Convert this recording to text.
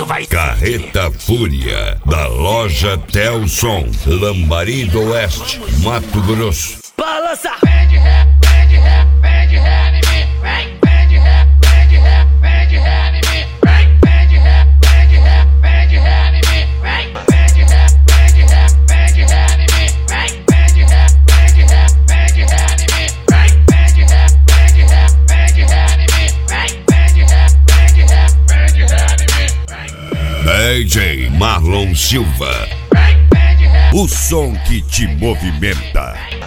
isso vai... Carreta Fúria, da loja Telson, Lambari do Oeste, Mato Grosso. Balança! Vem de ré em mim. Vem de ré em mim. Vem de ré em mim. Vem de ré em mim. Vem de ré em mim. Vem de ré em mim. DJ Marlon Silva, o som que te movimenta.